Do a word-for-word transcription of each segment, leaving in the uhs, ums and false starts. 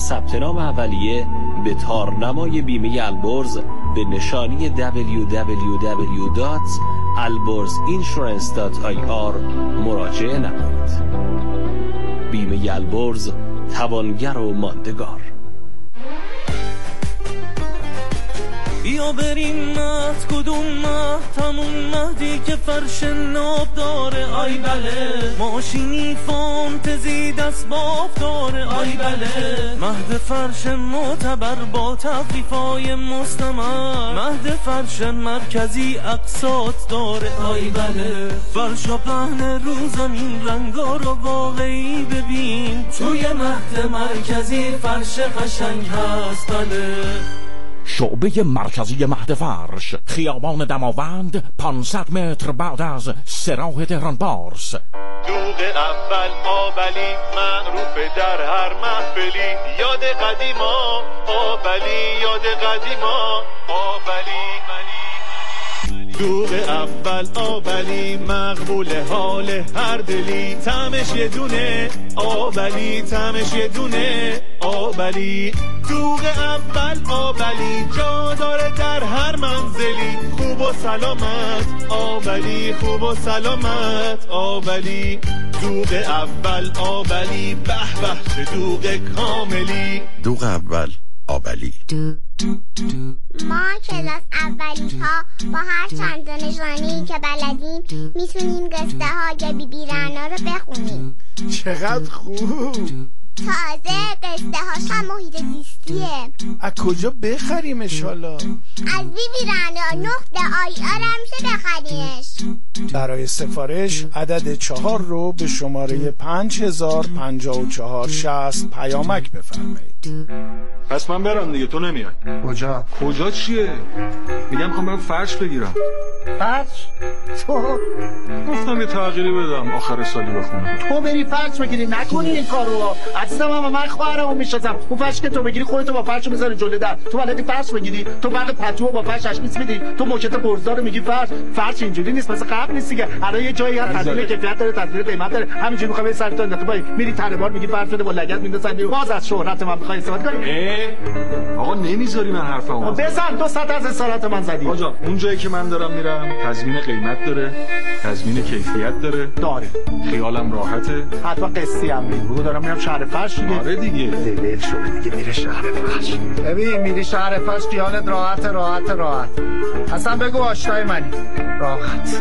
ثبت نام اولیه به تارنمای بیمه البرز به نشانی دبلیو دبلیو دبلیو دات البرز اینشورنس دات آی آر مراجعه نمایید. بیمه البرز، توانگر و ماندگار. بیا بریم مهد، کدوم مهد؟ همون مهدی که فرش ناب داره. آی بله، ماشینی فانتزی دست باب داره. آی بله، مهد فرش معتبر با تخفیفای مستمر. مهد فرش مرکزی اقساط داره. آی بله، فرش و پهن رو زمین، رنگا رو واقعی ببین. توی مهد مرکزی فرش قشنگ هست. بله، شعبه مرکزی مهد فرش، خیابان دماوند، پانصد متر بعد از سراح تهران پارس. دوغ اول آبلی، معروف در هر محفلی. یاد قدیما آبلی، یاد قدیما آبلی. دوغ اول آبلی، مقبول حال هر دلی. طعمش یه دونه آبلی، طعمش یه دونه آبلی. دوغ اول آبلی، جا داره در هر منزلی. خوب و سلامت آبلی، خوب و سلامت آبلی. دوغ اول آبلی، به به چه دوغ کاملی. دوغ اول آبلی. ما کلاس اولی ها با هر چند دانشانی که بلدیم میتونیم قصه های بی بی رعنا رو بخونیم. چقدر خوب. تازه قصه هاش هم محیط زیستیه. از کجا بخریم انشالله؟ از بی بی رعنا نقطه آی آر هم میشه بخریمش. برای سفارش عدد چهار رو به شماره پنج هزار پنجاه و چهار شصت پیامک بفرمایید. پس من برم دیگه، تو نمیای. کجا؟ کجا چیه؟ میگم میخوام برم فرش بگیرم. فرش؟ تو؟ گفتم یه تغییری بدم، آخر سالی بخونم. تو بری فرش بگیری، نکنی این کارو. عزیزم من من خواهرمو میشناسم. اون فرش که تو بگیری خودتو با فرش میذاری جلوی در. تو بلدی فرش بگیری؟ تو بعد پتو با فرش تشخیص میدی؟ تو موکت برزدار میگی فرش. فرش اینجوری نیست، مثل قبل نیست دیگه. الان یه جایی هست تضمین کیفیت داره، تضمین قیمت داره. همینجوری میخوای سر تو انداختی پای میری تره بار میگی فرش بده با لگد میندازن. باز از شهرت من میخوای استفاده کنی؟ آقا نمیذاری من حرفمو بزن. دو ساعت از اصالت من زدی. آقا اون جایی که من دارم میرم تضمین قیمت داره، تضمین کیفیت داره. داره. خیالم راحته. حتما قصی هم میگم. دارم میرم شهر فرش دیگه. آره دیگه. دل شده دیگه میره شهر فرش. ببین میری شهر فرش خیالت راحت راحت راحت. اصلا بگو آشنای منی. راحت.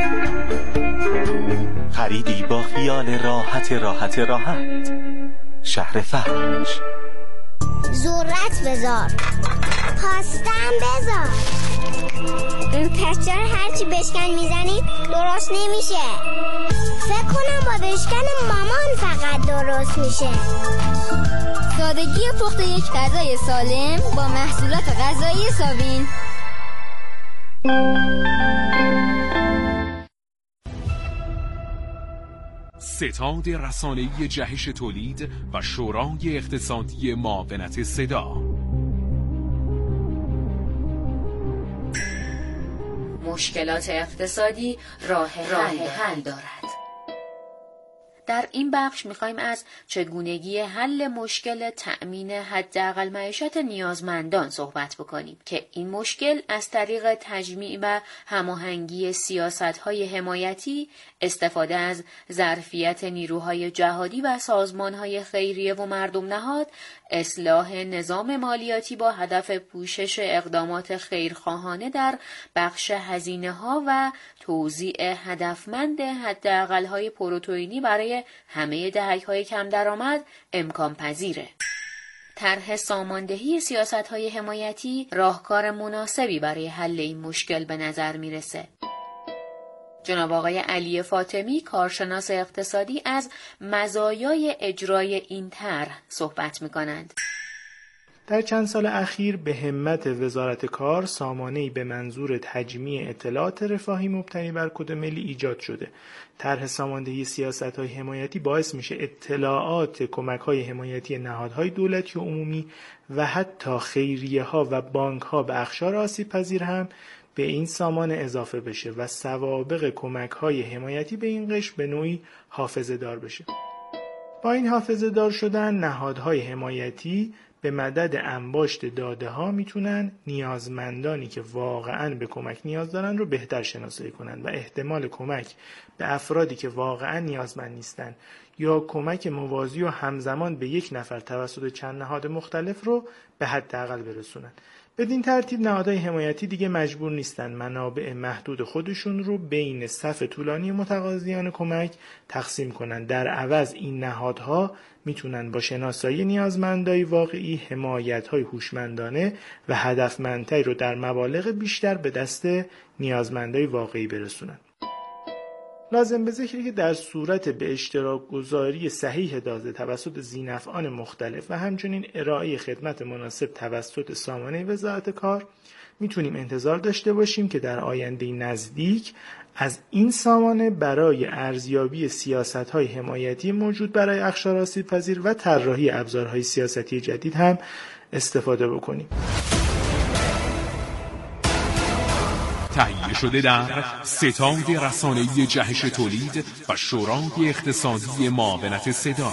خریدی با خیال راحت راحت راحت. شهر فرش. ذرت بذار، پاستم بذار. این پسچه هرچی بشکن میزنی درست نمیشه. فکر کنم با بشکن مامان فقط درست میشه. سادگی پخت یک غذای سالم با محصولات غذایی سابین. ستاد رسانه‌ای جهش تولید و شورای اقتصادی معاونت صدا. مشکلات اقتصادی راه حل دارد. در این بخش می‌خوایم از چگونگی حل مشکل تأمین حداقل معیشت نیازمندان صحبت بکنیم که این مشکل از طریق تجمیع و هماهنگی سیاست‌های حمایتی، استفاده از ظرفیت نیروهای جهادی و سازمان‌های خیریه و مردم نهاد، اصلاح نظام مالیاتی با هدف پوشش اقدامات خیرخواهانه در بخش هزینه‌ها و توزیع هدفمند حداقل‌های پروتئینی برای همه دهک‌های کم درآمد امکان پذیره. طرح ساماندهی سیاست‌های حمایتی راهکار مناسبی برای حل این مشکل به نظر میرسه. جناب آقای علی فاطمی، کارشناس اقتصادی، از مزایای اجرای این طرح صحبت می‌کنند. در چند سال اخیر به همت وزارت کار سامانه‌ای به منظور تجمیع اطلاعات رفاهی مبتنی بر کد ملی ایجاد شده. طرح ساماندهی سیاست‌های حمایتی باعث میشه اطلاعات کمک‌های حمایتی نهادهای دولتی و عمومی و حتی خیریه‌ها و بانک‌ها به اقشار آسیب‌پذیر هم به این سامانه اضافه بشه و سوابق کمک‌های حمایتی به این قشر به نوعی حافظه‌دار بشه. با این حافظه دار شدن، نهادهای حمایتی به مدد انباشت داده ها میتونن نیازمندانی که واقعاً به کمک نیاز دارن رو بهتر شناسایی کنن و احتمال کمک به افرادی که واقعاً نیازمند نیستن یا کمک موازی و همزمان به یک نفر توسط چند نهاد مختلف رو به حداقل برسونن. بدین ترتیب نهادهای حمایتی دیگه مجبور نیستن منابع محدود خودشون رو بین صف طولانی متقاضیان کمک تقسیم کنن. در عوض این نهادها میتونن با شناسایی نیازمندای واقعی حمایت‌های هوشمندانه و هدفمندتری رو در مبالغ بیشتر به دست نیازمندای واقعی برسونن. لازم به ذکری که در صورت به اشتراک گذاری صحیح داده توسط ذی‌نفعان مختلف و همچنین ارائه خدمت مناسب توسط سامانه وزارت کار میتونیم انتظار داشته باشیم که در آینده نزدیک از این سامانه برای ارزیابی سیاست‌های حمایتی موجود برای اقشار آسیب‌پذیر و طراحی ابزارهای سیاستی جدید هم استفاده بکنیم. تهیه شده در ستاد رسانه‌ای جهش تولید و شورای اقتصادی معاونت صدا.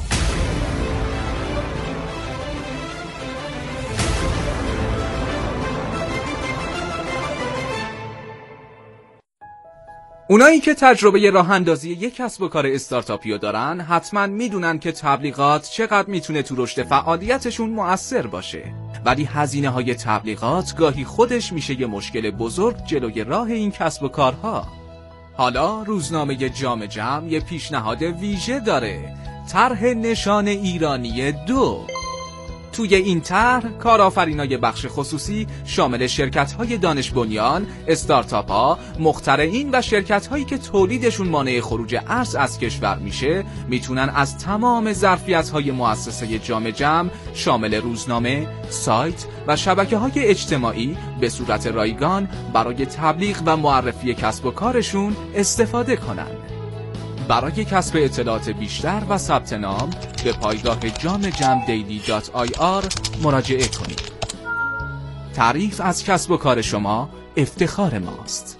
اونایی که تجربه راه اندازی یک کسب و کار استارتاپی رو دارن حتما میدونن که تبلیغات چقدر میتونه تو رشد فعالیتشون مؤثر باشه، ولی هزینه های تبلیغات گاهی خودش میشه یه مشکل بزرگ جلوی راه این کسب و کارها. حالا روزنامه جام جم یه پیشنهاد ویژه داره، طرح نشان ایرانی دو. توی این طرح کارآفرینای بخش خصوصی شامل شرکت‌های دانش بنیان، استارتاپ‌ها، مخترعین و شرکت‌هایی که تولیدشون مانع خروج ارز از کشور میشه میتونن از تمام ظرفیت‌های مؤسسه جام جم شامل روزنامه، سایت و شبکه‌های اجتماعی به صورت رایگان برای تبلیغ و معرفی کسب و کارشون استفاده کنن. برای کسب اطلاعات بیشتر و ثبت نام به پایگاه جام جم دیلی دات آی آر مراجعه کنید. تعریف از کسب و کار شما افتخار ماست.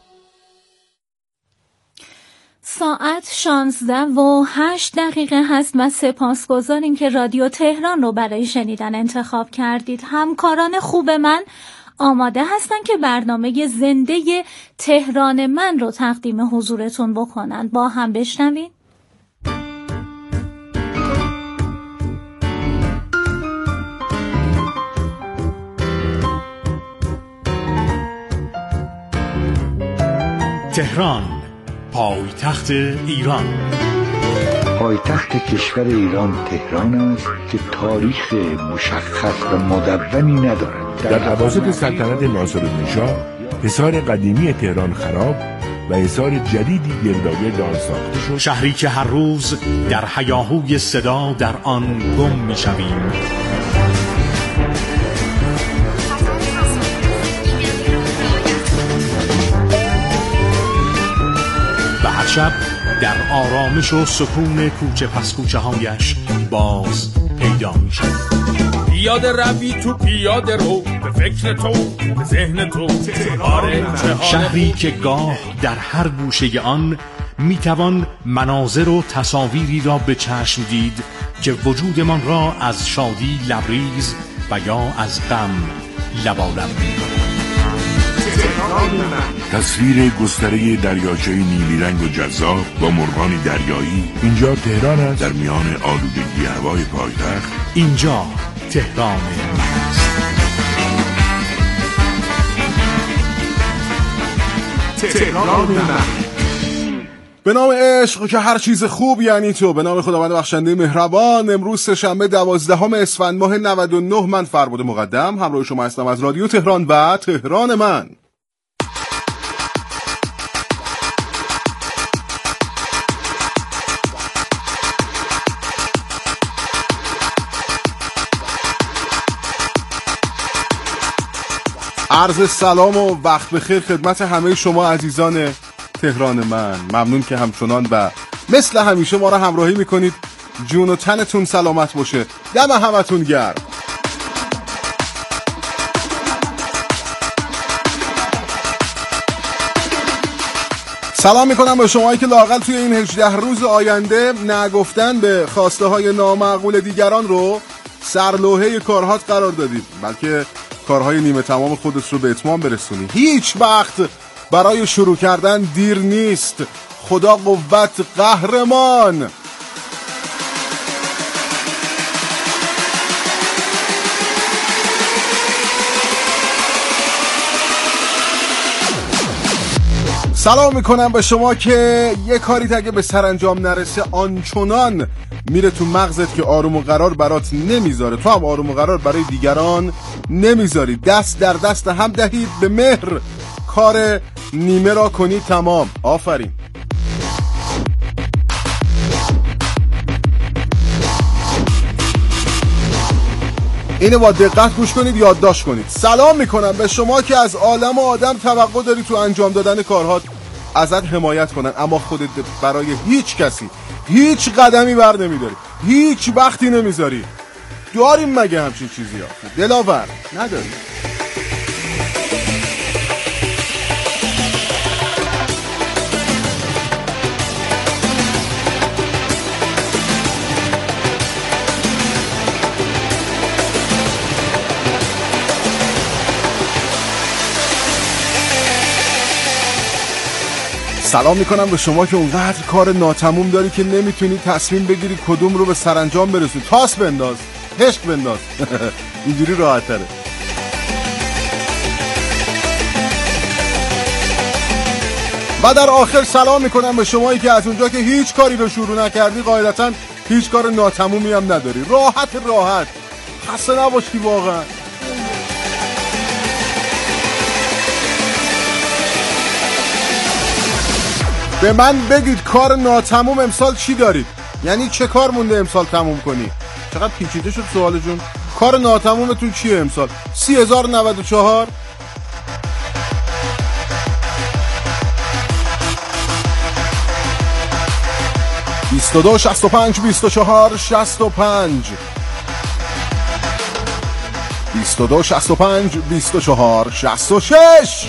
ساعت شانزده و هشت دقیقه هست و سپاسگزاریم که رادیو تهران رو برای شنیدن انتخاب کردید. همکاران خوب من آماده هستن که برنامه زنده تهران من رو تقدیم حضورتون بکنن. با هم بشنوید. تهران، پایتخت ایران. پایتخت کشور ایران تهران است که تاریخ مشخص و مدونی ندارد. در اواسط سلطنت ناصرالدین‌شاه حصار قدیمی تهران خراب و حصار جدیدی گردآگرد آن ساخته شد. شهری که هر روز در هیاهوی صدا در آن گم می‌شویم. و هر شب در آرامش و سکون کوچه پس کوچه هایش باز پیدا می شود. پیاده روی تو پیاده رو، به فکر تو به ذهن تو. شهری که گاه در هر گوشه آن می توان مناظر و تصاویری را به چشم دید که وجودمان را از شادی لبریز و یا از غم لبالب می کند. تصویر گستره دریاچه نیلی رنگ و جذاب با مرغان دریایی. اینجا تهران است، در میان آلودگی هوای پایتخت. اینجا تهران من است. تهران من. به نام عشق که هر چیز خوب یعنی تو، به نام خداوند بخشنده مهربان. امروز سه‌شنبه دوازدهم اسفند ماه نود و نه، من فرباد مقدم همراه شما هستم از رادیو تهران و تهران من. عرض سلام و وقت بخیر خدمت همه شما عزیزان تهران من. ممنون که همچنان و مثل همیشه ما را همراهی میکنید. جون و تنتون سلامت باشه. دم همتون گرم. سلام میکنم به شمایی که لااقل توی این هجده روز آینده نگفتن به خواسته های نامعقول دیگران رو سرلوحه کارهات قرار دادید، بلکه کارهای نیمه تمام خودت رو به اتمام برسونی. هیچ وقت برای شروع کردن دیر نیست. خدا قوت قهرمان. سلام میکنم به شما که یه کاری اگه به سرانجام نرسه آنچنان میره تو مغزت که آروم و قرار برات نمیذاره، تو هم آروم و قرار برای دیگران نمیذاری. دست در دست هم دهید به مهر، کار نیمه را کنید تمام. آفرین. اینو با دقت گوش کنید، یادداشت کنید. سلام میکنم به شما که از عالم و آدم توقع داری تو انجام دادن کارهات ازت حمایت کنن، اما خودت برای هیچ کسی هیچ قدمی بر نمیداری، هیچ وقتی نمیذاری. داریم مگه همچین چیزی ها؟ دلاور نداریم. سلام میکنم به شما که اونقدر کار ناتموم داری که نمیتونی تصمیم بگیری کدوم رو به سرانجام برسونی. تاس بنداز، هشت بنداز. اینجوری راحت تره. و در آخر سلام میکنم به شمایی که از اونجا که هیچ کاری رو شروع نکردی قاعدتاً هیچ کار ناتمومی هم نداری. راحت راحت خسته نباشی واقعا. به من بگید کار ناتموم امسال چی دارید؟ یعنی چه کار مونده امسال تموم کنی؟ چقدر پیچیده شد سوال جون. کار ناتمومتون چیه امسال؟ سی هزار نود و چهار بیست و دو شصت و پنج بیست و چهار شصت و پنج بیست و دو شصت و پنج بیست و چهار شصت و شش.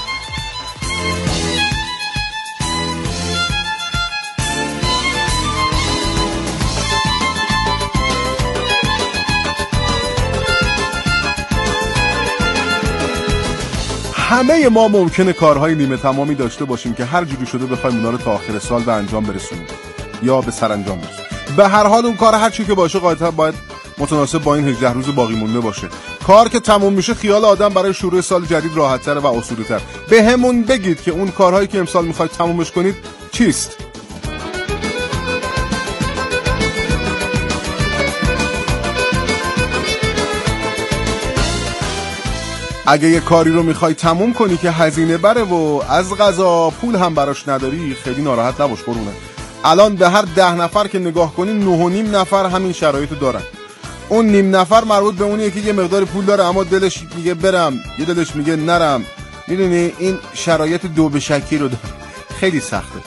همه ما ممکنه کارهای نیمه تمامی داشته باشیم که هر جوری شده بخوایم اونا رو تا آخر سال به انجام برسونیم یا به سرانجام برسونیم. به هر حال اون کار هر چی که باشه قاعدتا باید متناسب با این هجده روز باقی مونده باشه. کار که تموم میشه خیال آدم برای شروع سال جدید راحت‌تره و آسوده‌تر. به همون بگید که اون کارهایی که امسال میخواید تمومش کنید چیست؟ اگه یه کاری رو میخوای تموم کنی که هزینه بره و از قضا پول هم براش نداری، خیلی ناراحت نباش قربونه. الان به هر ده نفر که نگاه کنی نه و نیم نفر همین شرایطو دارن. اون نیم نفر مربوط به اونیه که یه مقدار پول داره اما دلش میگه برم، یه دلش میگه نرم. میدونی این شرایط دو به شکی رو داره. خیلی سخته.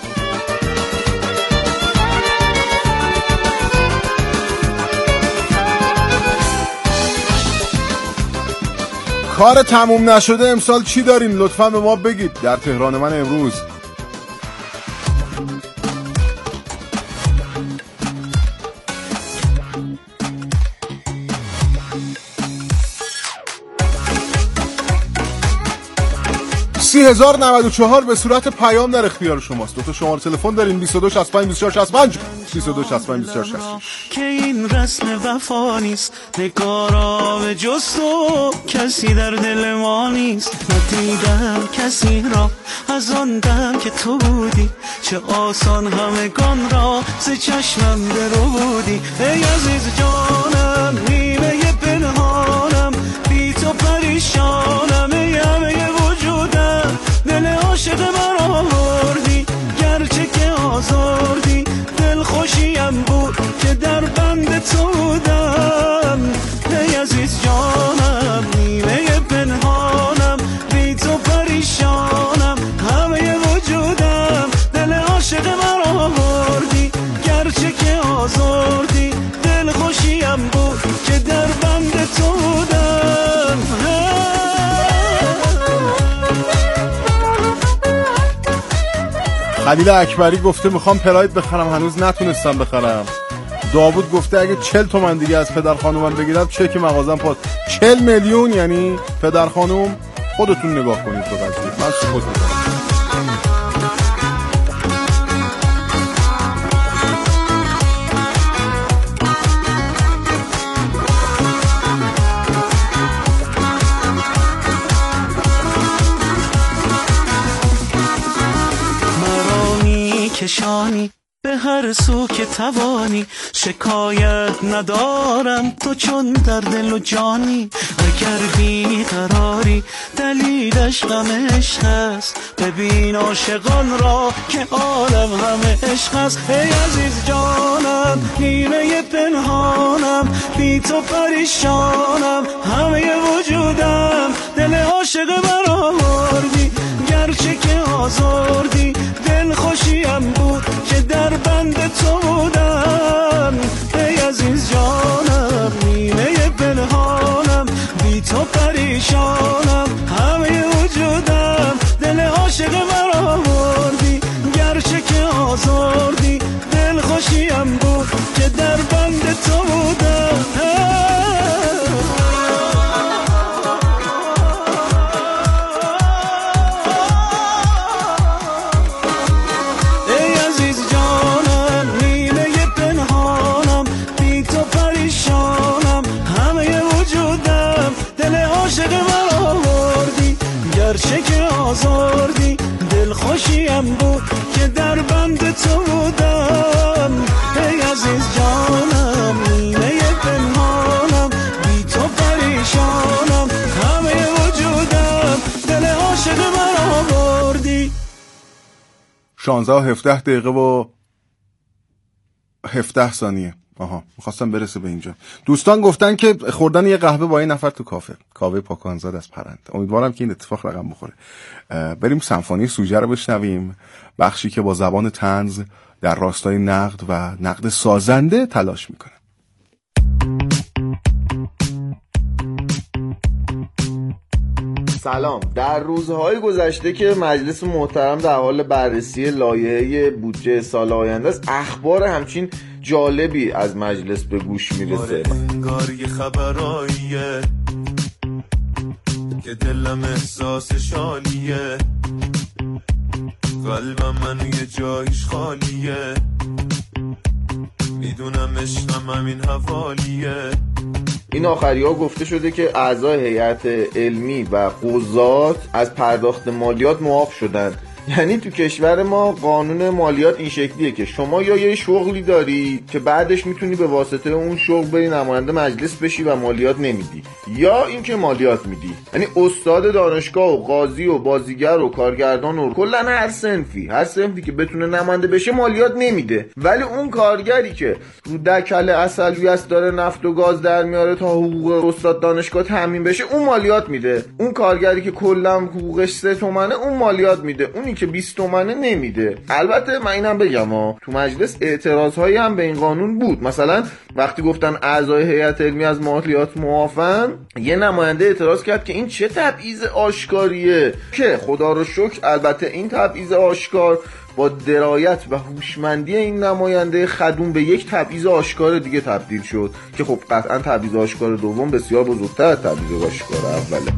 کار تموم نشده امسال چی دارین؟ لطفاً به ما بگید. در تهران من امروز سی هزار نود و چهار به صورت پیام در اختیار شماست. دو تا شماره تلفن دارین، بیست و دو شصت و پنج بیست و چهار شصت و پنج بیست و دو شصت و پنج بیست و چهار شصت و شش. که این رسم وفا نیست، نگارا به جز تو کسی در دل ما نیست. ندیدم کسی را از آن دم که تو بودی، چه آسان همگان را ز چشمم درو بودی. ای عزیز جانم نیمه پنهانم، بی تو پریشانم. ای همه وجودم دل عاشق من آوردی، گرچه که آزردی دل خوشیم بود که در بند تو بودم. ای عزیز جانم نیمه پنهانم، بی تو پریشانم. همه وجودم دل عاشق من آوردی، گرچه که آزردی دل خوشیم بود خلیل اکبری گفته میخوام پراید بخرم هنوز نتونستم بخرم. داوود گفته اگه چل تومن دیگه از پدر خانومم بگیرم چک مغازم پاد. چل میلیون یعنی پدر خانوم. خودتون نگاه کنید به قضیه، من سکوت میکنم. کشانی به هر سو که توانی، شکایت ندارم تو چون در دل و جانی. اگر بی قراری دلیلش غم عشق است، ببین عاشقان را که عالم همه عشق است. ای عزیز جانم نیمه پنهانم، بی تو پریشانم، همه وجودم دل عاشق برآوردی. گرچه که آزردی دل خوشیم بود که در بند تو بودم. ای عزیز جانم نیمه پنهانم، بی تو پریشانم، همه وجودم دل عاشق برآوردی. گرچه که آزردی دل خوشیم بود که در بند تو بودم. گرچه که آزردی دل خوشیم بود که در بند تو بودم. ای عزیز جانم نیمه پنهانم، بی تو پریشانم، همه وجودم دل عاشق برآوردی. شانزده و هفده دقیقه و هفده ثانیه. آها میخواستم برسه به اینجا. دوستان گفتن که خوردن یه قهوه با این نفر تو کافه، کاوه پاکانزاد از پرند. امیدوارم که این اتفاق رقم بخوره. بریم سمفونی سوژه رو بشنویم، بخشی که با زبان طنز در راستای نقد و نقد سازنده تلاش میکنه. سلام. در روزهای گذشته که مجلس محترم در حال بررسی لایحه بودجه سال آینده است، اخبار همچین جالبی از مجلس به گوش میرسه. انگار یه خبراییه که دلم احساس شالیه، قلبم منو یه جایش خالیه، میدونم عشقم همین حوالیه. این آخری ها گفته شده که اعضای هیئت علمی و قضات از پرداخت مالیات معاف شدن. یعنی تو کشور ما قانون مالیات این شکلیه که شما یا یه شغلی داری که بعدش میتونی به واسطه اون شغل بری نماینده مجلس بشی و مالیات نمیدی، یا اینکه مالیات میدی. یعنی استاد دانشگاه و قاضی و بازیگر و کارگردان و کلا هر صنفی هر صنفی که بتونه نماینده بشه مالیات نمیده. ولی اون کارگری که رو دکل عسلویس داره نفت و گاز در میاره تا حقوق استاد دانشگاه تامین بشه، اون مالیات میده. اون کارگری که کلا حقوقش سه تومنه اون مالیات میده. اون که بیست تومنه نمیده. البته من اینم بگم ها، تو مجلس اعتراضهایی هم به این قانون بود. مثلا وقتی گفتن اعضای هیئت علمی از مالیات معافن، یه نماینده اعتراض کرد که این چه تبعیض آشکاریه، که خدا رو شکر البته این تبعیض آشکار با درایت و هوشمندی این نماینده خدوم به یک تبعیض آشکار دیگه تبدیل شد که خب قطعا تبعیض آشکار دوم بسیار بزرگتر از تبعیض آشکار اوله.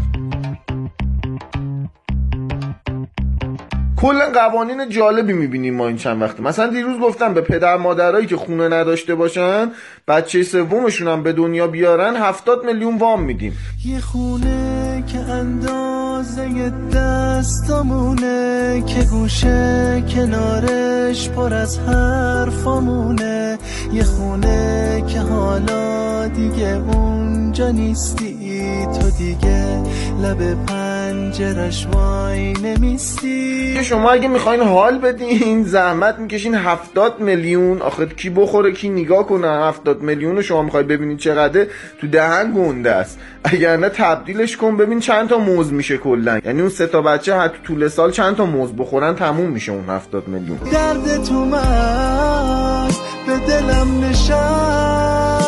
کلا قوانین جالبی میبینیم ما این چند وقته. مثلا دیروز گفتم به پدر مادرایی که خونه نداشته باشن بچه سومشون هم به دنیا بیارن هفتاد میلیون وام میدیم. یه خونه که اندازه دستامونه، که گوشه کنارش پر از حرفامونه، یه خونه که حالا دیگه اونجا نیستی، تو دیگه لب پنجرش وای نمیستی. شما اگه میخواین حال بدین زحمت میکشین هفتاد میلیون، آخه کی بخوره کی نگاه کنه هفتاد میلیون رو شما میخوای ببینید چقدره، تو دهن گنده است. اگر نه تبدیلش کن ببین چند تا موز میشه کلا، یعنی اون سه تا بچه حتی طول سال چند تا موز بخورن تموم میشه اون هفتاد میلیون. درد تو من به دلم نشست،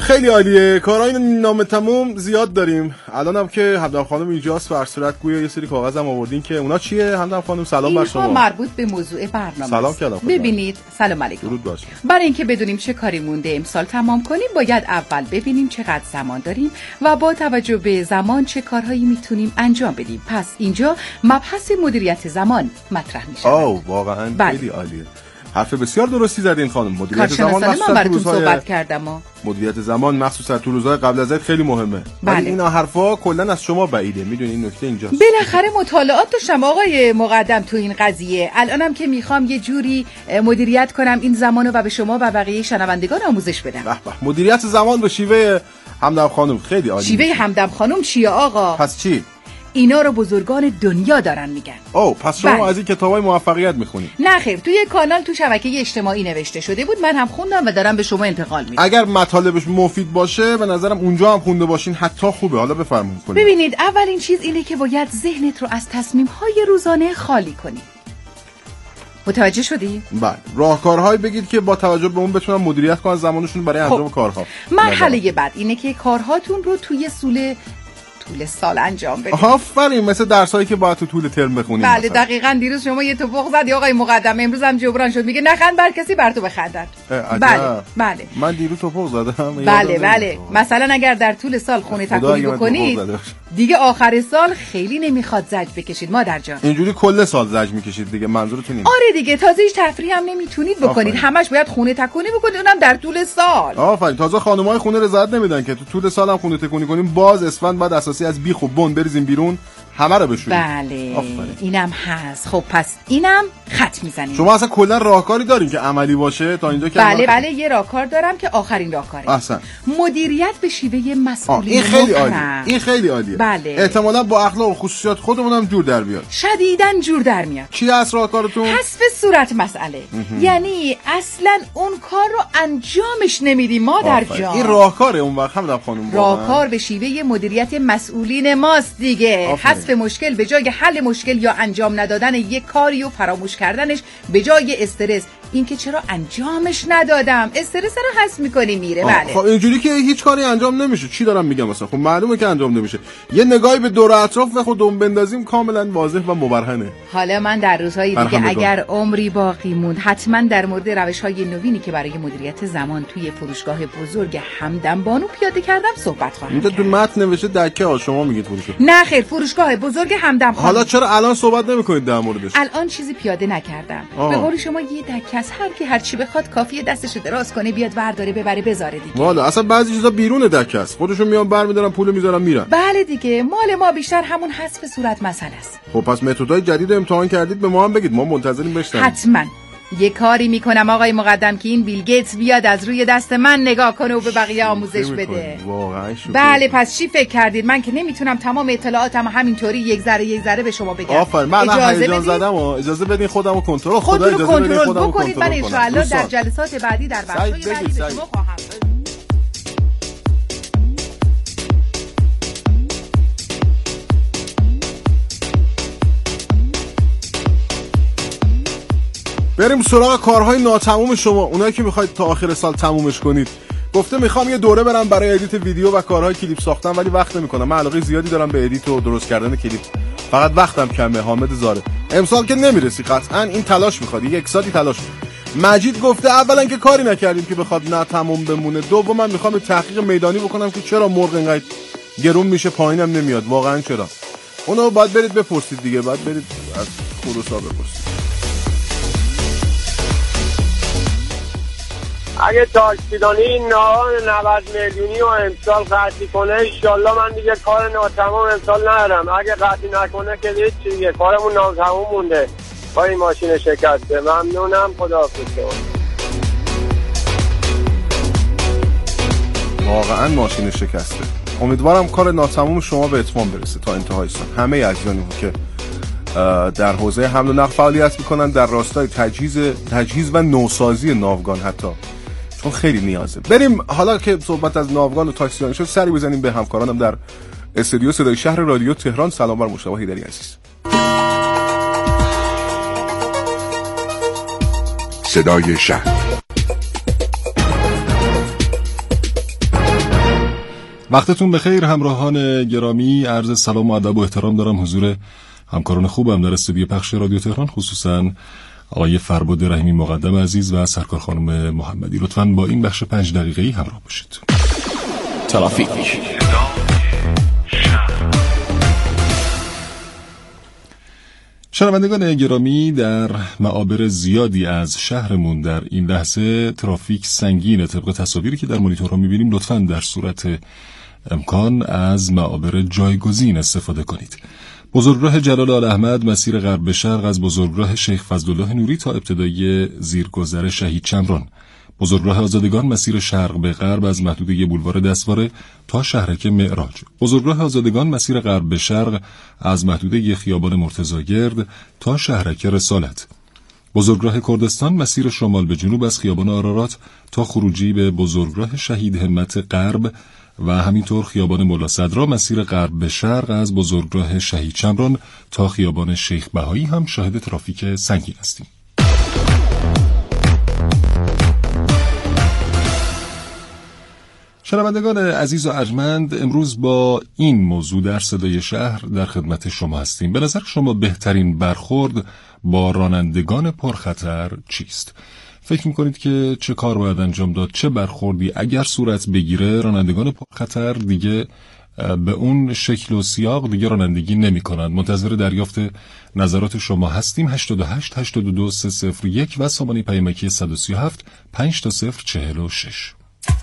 خیلی عالیه. کارهای نام تموم زیاد داریم. الانم که همدم خانم اینجاست بر صورت گویا یه سری کاغذم آوردین که اونا چیه؟ همدم خانم سلام بر شما. اینها مربوط به موضوع برنامه. سلام کردم. ببینید، سلام علیکم. درود باشه. برای اینکه بدونیم چه کاری مونده امسال تمام کنیم باید اول ببینیم چقدر زمان داریم و با توجه به زمان چه کارهایی میتونیم انجام بدیم. پس اینجا مبحث مدیریت زمان مطرح میشه. آو واقعا بله. خیلی عالیه. حرف بسیار درستی زدین خانم. مدیریت زمان مخصوصا من براتون صحبت کردم ها. مدیریت زمان مخصوصا تو روزهای قبل از عید خیلی مهمه. بله. ولی این حرفا کلا از شما بعیده. میدونین این نکته اینجاست. بالاخره مطالعات داشتم آقای مقدم تو این قضیه. الانم که میخوام یه جوری مدیریت کنم این زمانو و به شما و بقیه شنوندگان آموزش بدم. به به. مدیریت زمان به شیوه همدم خانم خیلی عالی. شیوه همدم خانم چیه آقا؟ پس چی؟ اینا رو بزرگان دنیا دارن میگن. او پس شما بله. از این کتابای موفقیت میخونید؟ نه خیر، توی کانال تو شبکه اجتماعی نوشته شده بود، من هم خوندم و دارم به شما انتقال میدم. اگر مطالبش مفید باشه به نظرم اونجا هم خونده باشین حتی خوبه. حالا بفرمایید. ببینید، اولین چیز اینه که باید ذهنت رو از تصمیم‌های روزانه خالی کنی. متوجه شدی؟ بله. راهکارهایی بگید که با توجه به اون بتونن مدیریت کنن زمانشون برای انجام خب. کارها. مرحله بعد اینه که کارهاتون رو توی سوله طول سال انجام بدید. آفرین، مثل درسایی که باید تو طول ترم بخونید. بله دقیقاً. دیروز شما یه توپق زدی آقای مقدم، امروز هم جبران شد. میگه نخند بر کسی بر تو بخندن. بله بله. من دیروز توپق زدم. بله بله. مثلا اگر در طول سال خونه تکونی بکنید دیگه آخر سال خیلی نمیخواد زج بکشید مادر جان. اینجوری کل سال زج میکشید دیگه، منظورتون اینه؟ آره دیگه، تازه هیچ تفریح هم نمیتونید بکنید. همش باید خونه تکونی بکنید، اونم در طول سال. آفرین. تازه خانم‌های خونه رضایت نمیدن که تو طول سال هم خونه تکونی کنیم. باز اسفند بعد اساسی از بیخ و بن بریزیم بیرون، همه رو بشوریم. بله آفرین. اینم هست. خب پس اینم خط میزنیم. شما اصلا کلا راهکاری دارین که عملی باشه تا اینجا که؟ بله بله، یه راهکار دارم که آخرین راهکاره. احسن. مدیریت به شیوه مسئولیت. این خیلی عالیه. این خیلی عالیه. بله. احتمالاً با اخلاق و خصوصیات خودمون هم جور در بیاد. شدیداً جور در میاد. چی هست راهکارتون؟ حذف صورت مسئله. یعنی اصلا اون کار رو انجامش نمیدیم مادر جان. این راهکاره اون وقت همدم خانم. راهکار به شیوه مدیریت مسئولین ماست دیگه. حذف مشکل به جای حل مشکل یا انجام ندادن یک کاری و فراموش کردنش به جای استرس. این که چرا انجامش ندادم، استرس رو حس میکنی میره. بله. خب اینجوری که هیچ کاری انجام نمیشه. چی دارم میگم مثلا؟ خب معلومه که انجام نمیشه. یه نگاهی به دور اطراف و خودمون بندازیم کاملا واضح و مبرهنه. حالا من در روزهای دیگه اگر عمری باقی موند حتما در مورد روش‌های نوینی که برای مدیریت زمان توی فروشگاه بزرگ همدم بانو پیاده کردم صحبت خواهم اینجا تو متن نوشته دکه ها، شما میگید فروشگاه. نه خیر، فروشگاه بزرگ همدم خانم. حالا چرا الان صحبت نمی‌کنید در موردش؟ الان چیزی پیاده نکردم. به قول شما یه دکه از هر کی هر چی بخواد کافیه دستش دراز کنه بیاد برداره ببره بذاره دیگه. والا اصلا بعضی چیزا بیرون دکه است. خودشون میان برمی‌دارن پولو میذارن میرن. بله دیگه، مال ما بیشتر همون حذف صورت مسئله است. خب پس متدهای جدید امتحان کردید به ما هم بگید، ما منتظریم بشنویم. حتما. یه کاری میکنم آقای مقدم که این بیل گیتس بیاد از روی دست من نگاه کنه و به بقیه آموزش بده. واقعا شوخی. بله پس چی فکر کردید؟ من که نمیتونم تمام اطلاعاتم همینطوری یک ذره یک ذره به شما بگم. آفرین. من هیجان زدم و اجازه بدین خودمو کنترل خدا اجازه بدین خودم بکنید. من ان شاء الله در جلسات بعدی در بخشای بعدی به شما خواهم بریم سراغ کارهای ناتموم شما، اونایی که میخواید تا آخر سال تمومش کنید. گفته میخوام یه دوره برم برای ادیت ویدیو و کارهای کلیپ ساختن ولی وقت نمیکنم. من علاقه زیادی دارم به ادیت و درست کردن کلیپ، فقط وقتم کمه. حامد زاره. امسال که نمیرسی قطعا، این تلاش میخواد، یک سالی تلاش. مجید گفته اولا که کاری نکردیم که بخواد نه تموم بمونه، دوما میخوام تحقیق میدانی بکنم که چرا مرغ اینقدر گرون میشه پایینم نمیاد، واقعا چرا. اونو باید برید بپرسید دیگه، باید برید از خروسا بپرسید. اگه تاکسیدانی این نود میلیونی رو امسال قطعی کنه انشالله من دیگه کار ناتمام امسال ندارم. اگه قطعی نکنه که هیچ دیگه کارمون ناتمام مونده با این ماشین شکسته. ممنونم، خداحافظ. واقعا ماشین شکسته. امیدوارم کار ناتمام شما به اتمام برسه تا انتهای سال. همه عزیزانی که در حوزه حمل و نقل فعالیت میکنن در راستای تجهیز تجهیز و نوسازی ناوگان حتی، چون خیلی نیازه. بریم حالا که صحبت از ناوگان و تاکسیدانی شد سری بزنیم به همکارانم در استودیو صدای شهر رادیو تهران. سلام بر مشتاق حیدری عزیز. صدای شهر. وقتتون بخیر همراهان گرامی. عرض سلام و ادب و احترام دارم حضور همکاران خوبم در استودیو پخش رادیو تهران، خصوصا آقای فرباد رحیمی مقدم عزیز و سرکار خانم محمدی. لطفاً با این بخش پنج دقیقه‌ای همراه باشید. ترافیک. شنوندگان گرامی، در معابر زیادی از شهرمون در این لحظه ترافیک سنگینه. طبق تصاویری که در مانیتورها می‌بینیم لطفاً در صورت امکان از معابر جایگزین استفاده کنید. بزرگراه جلال آلاحمد مسیر غرب به شرق از بزرگراه شیخ فضلالله نوری تا ابتدای زیرگذر شهید چمران. بزرگراه آزادگان مسیر شرق به غرب از محدوده بولوار دستواره تا شهرک معراج. بزرگراه آزادگان مسیر غرب به شرق از محدوده خیابان مرتضاگرد تا شهرک رسالت. بزرگراه کردستان مسیر شمال به جنوب از خیابان آرارات تا خروجی به بزرگراه شهید همت غرب و همینطور خیابان مولا صدرا مسیر غرب به شرق از بزرگراه شهید چمران تا خیابان شیخ بهایی هم شاهد ترافیک سنگین هستیم. شنوندگان عزیز و ارجمند، امروز با این موضوع در صدای شهر در خدمت شما هستیم. به نظر شما بهترین برخورد با رانندگان پرخطر چیست؟ فکر میکنید که چه کار باید انجام داد؟ چه برخوردی اگر صورت بگیره رانندگان پرخطر دیگه به اون شکل و سیاق دیگه رانندگی نمی کنند؟ منتظر دریافت نظرات شما هستیم. هشتاد و هشت هشتاد و دو سه صفر یک و سامانه پیامکی صد و سی و هفت پنج تا صفر چهل و شش.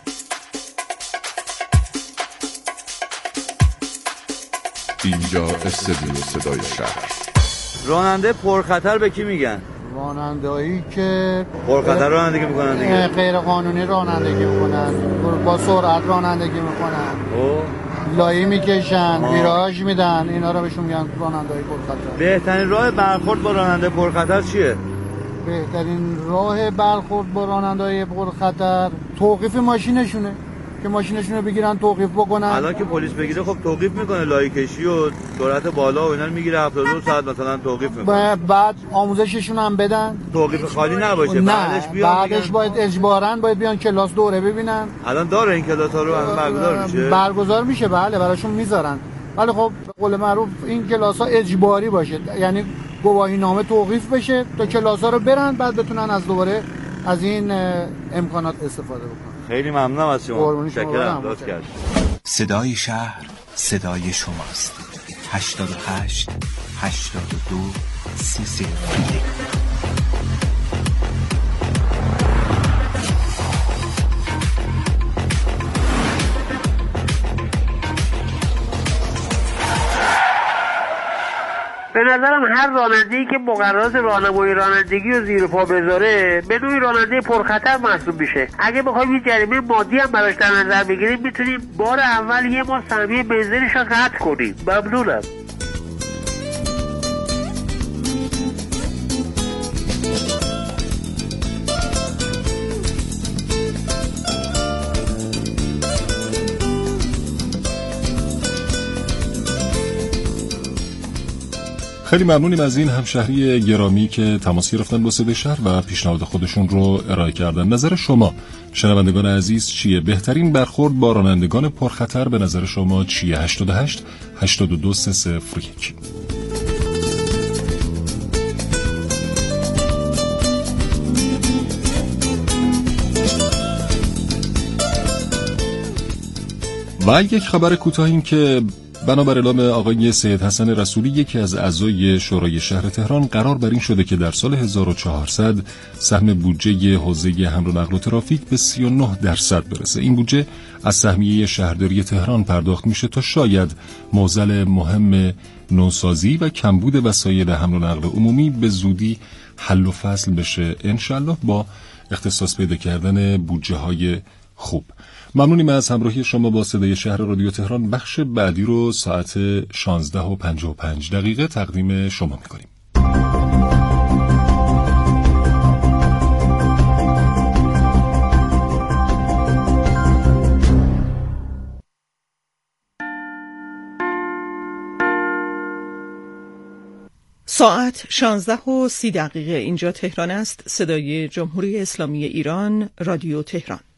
اینجا استدیو صدای شهر. راننده پرخطر به کی میگن؟ رانندهایی که پرخطر رانندگی میکنن دیگه، غیر قانونی رانندگی میکنن، با سرعت رانندگی میکنن، لایی میکشن، ویراژ میدن، اینا رو بهشون میگن رانندهایی پرخطر. بهترین راه برخورد با راننده پرخطر چیه؟ بهترین راه برخورد با رانندهایی پرخطر توقیف ماشینشونه که ماشینشون رو بگیرن توقیف بکنن. الان که پلیس بگیره خب توقیف میکنه، لایی کشی و سرعت بالا و اینا رو میگیره، هفتاد و دو ساعت مثلا توقیف میکنه. بعد آموزششون هم بدن، توقیف خالی نباشه. نه. بعدش بیان بعدش بگن... باید اجباراً باید بیان کلاس دوره ببینن. الان داره این کلاس‌ها رو برگزار میشه؟ برگزار میشه، بله، براشون میذارن. ولی خب به قول معروف این کلاس‌ها اجباری باشه، یعنی گواهی نامه توقیف بشه تا کلاس‌ها رو برن، بعد بتونن از دوباره از این امکانات استفاده بکنن. خیلی ممنونم از شما. متشکرم. لطف کردید. صدای شهر صدای شماست. هشتاد و هشت هشتاد و دو سی سی. به نظرم هر راننده‌ای که مقررات راهنمایی رانندگی رو زیر پا بذاره به نوعی راننده پرخطر محسوب میشه. اگه بخوایم یه جریمه مادی هم براش در نظر بگیریم میتونیم بار اول یه ماه سهمیه بنزینش رو قطع کنیم. ممنونم. خیلی ممنونیم از این همشهری گرامی که تماس گرفتن با صدای شهر و پیشنهاد خودشون رو ارائه کردن. نظر شما شنوندگان عزیز چیه؟ بهترین برخورد با رانندگان پرخطر به نظر شما چیه؟ هشتاد و هشت هشتاد و دو سه صفر یک. و یک خبر کوتاه این که بنابر اعلام آقای سید حسن رسولی، یکی از اعضای شورای شهر تهران، قرار بر این شده که در سال هزار و چهارصد سهم بودجه حوزه حمل و نقل و ترافیک به سی و نه درصد برسه. این بودجه از سهمیه شهرداری تهران پرداخت میشه تا شاید معضل مهم نوسازی و کمبود وسایل حمل و نقل عمومی به زودی حل و فصل بشه، انشالله با اختصاص پیدا کردن بودجه های خوب. ممنونیم از همراهی شما با صدای شهر رادیو تهران. بخش بعدی رو ساعت شانزده و پنجاه و پنج دقیقه تقدیم شما میکنیم. ساعت شانزده و سی دقیقه اینجا تهران است. صدای جمهوری اسلامی ایران، رادیو تهران.